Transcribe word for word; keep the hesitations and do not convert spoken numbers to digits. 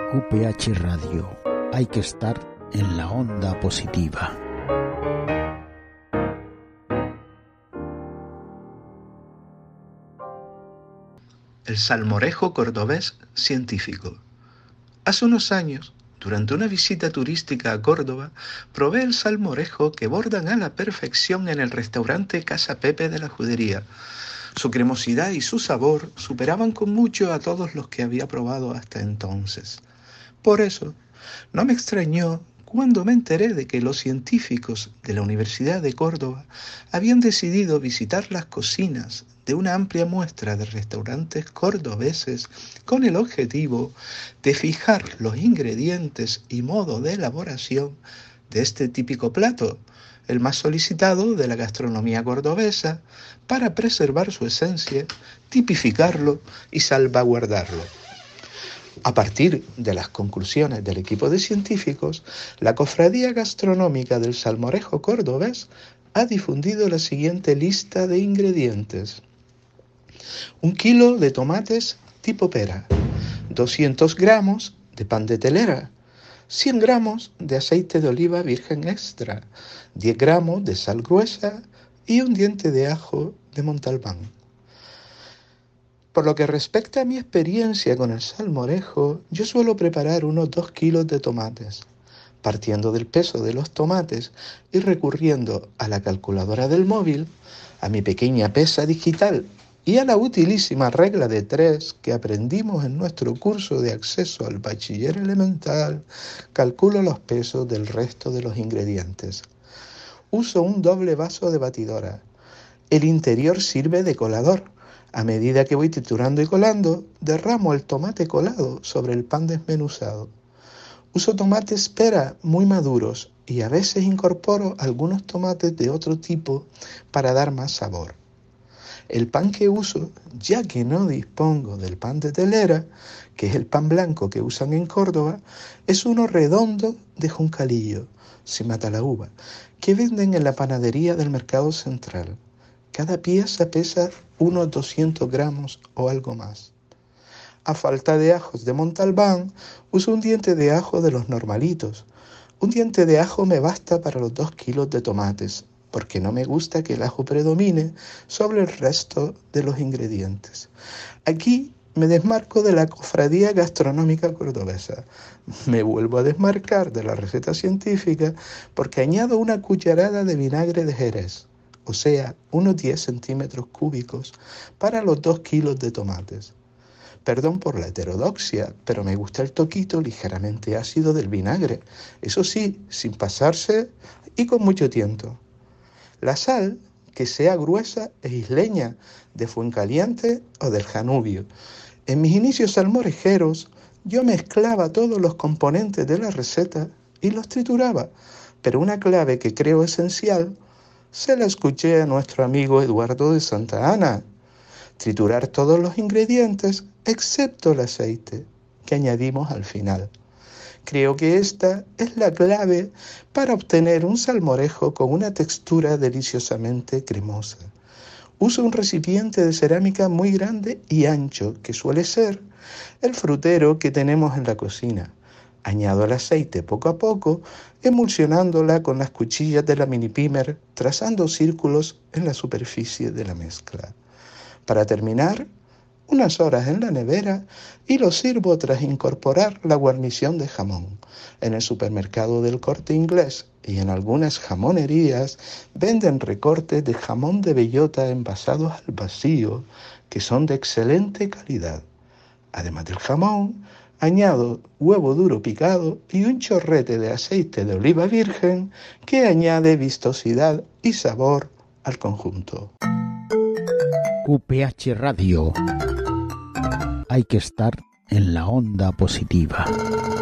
Q P H Radio. Hay que estar en la onda positiva. El salmorejo cordobés científico. Hace unos años, durante una visita turística a Córdoba, probé el salmorejo que bordan a la perfección en el restaurante Casa Pepe de la Judería. Su cremosidad y su sabor superaban con mucho a todos los que había probado hasta entonces. Por eso, no me extrañó cuando me enteré de que los científicos de la Universidad de Córdoba habían decidido visitar las cocinas de una amplia muestra de restaurantes cordobeses con el objetivo de fijar los ingredientes y modo de elaboración de este típico plato, el más solicitado de la gastronomía cordobesa, para preservar su esencia, tipificarlo y salvaguardarlo. A partir de las conclusiones del equipo de científicos, la Cofradía Gastronómica del Salmorejo Cordobés ha difundido la siguiente lista de ingredientes. Un kilo de tomates tipo pera, doscientos gramos de pan de telera, cien gramos de aceite de oliva virgen extra, diez gramos de sal gruesa y un diente de ajo de Montalbán. Por lo que respecta a mi experiencia con el salmorejo, yo suelo preparar unos dos kilos de tomates, partiendo del peso de los tomates y recurriendo a la calculadora del móvil, a mi pequeña pesa digital y a la utilísima regla de tres que aprendimos en nuestro curso de acceso al bachiller elemental, calculo los pesos del resto de los ingredientes. Uso un doble vaso de batidora. El interior sirve de colador. A medida que voy triturando y colando, derramo el tomate colado sobre el pan desmenuzado. Uso tomates pera muy maduros y a veces incorporo algunos tomates de otro tipo para dar más sabor. El pan que uso, ya que no dispongo del pan de telera, que es el pan blanco que usan en Córdoba, es uno redondo de Juncalillo, sin mata la uva, que venden en la panadería del Mercado Central. Cada pieza pesa unos doscientos gramos o algo más. A falta de ajos de Montalbán, uso un diente de ajo de los normalitos. Un diente de ajo me basta para los dos kilos de tomates, porque no me gusta que el ajo predomine sobre el resto de los ingredientes. Aquí me desmarco de la Cofradía Gastronómica Cordobesa. Me vuelvo a desmarcar de la receta científica porque añado una cucharada de vinagre de Jerez, o sea, unos diez centímetros cúbicos para los dos kilos de tomates. Perdón por la heterodoxia, pero me gusta el toquito ligeramente ácido del vinagre, eso sí, sin pasarse y con mucho tiento. La sal, que sea gruesa e isleña, de Fuencaliente o del Janubio. En mis inicios salmorejeros, yo mezclaba todos los componentes de la receta y los trituraba, pero una clave que creo esencial se la escuché a nuestro amigo Eduardo de Santa Ana: triturar todos los ingredientes excepto el aceite, que añadimos al final. Creo que esta es la clave para obtener un salmorejo con una textura deliciosamente cremosa. Uso un recipiente de cerámica muy grande y ancho, que suele ser el frutero que tenemos en la cocina. Añado el aceite poco a poco, emulsionándola con las cuchillas de la mini pimer, trazando círculos en la superficie de la mezcla. Para terminar, unas horas en la nevera y lo sirvo tras incorporar la guarnición de jamón. En el supermercado del Corte Inglés y en algunas jamonerías venden recortes de jamón de bellota envasados al vacío que son de excelente calidad. Además del jamón, añado huevo duro picado y un chorrete de aceite de oliva virgen que añade vistosidad y sabor al conjunto. Q P H Radio. Hay que estar en la onda positiva.